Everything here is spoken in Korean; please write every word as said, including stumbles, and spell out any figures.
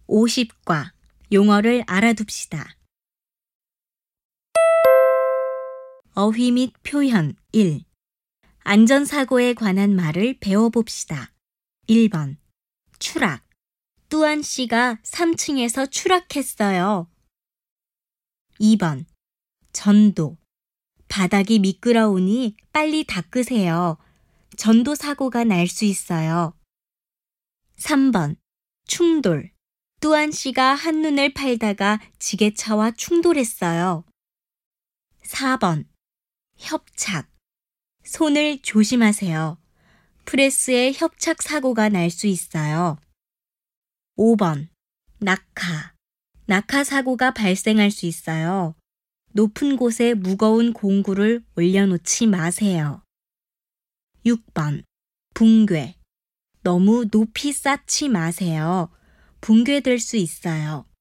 오십과 용어를 알아둡시다. 어휘 및 표현 일. 안전사고에 관한 말을 배워봅시다. 일 번. 추락. 뚜안 씨가 삼 층에서 추락했어요. 이 번. 전도. 바닥이 미끄러우니 빨리 닦으세요. 전도 사고가 날 수 있어요. 삼 번. 충돌. 뚜안 씨가 한눈을 팔다가 지게차와 충돌했어요. 사 번. 협착. 손을 조심하세요. 프레스에 협착 사고가 날 수 있어요. 오 번. 낙하. 낙하 사고가 발생할 수 있어요. 높은 곳에 무거운 공구를 올려놓지 마세요. 육 번. 붕괴. 너무 높이 쌓지 마세요. 붕괴될 수 있어요.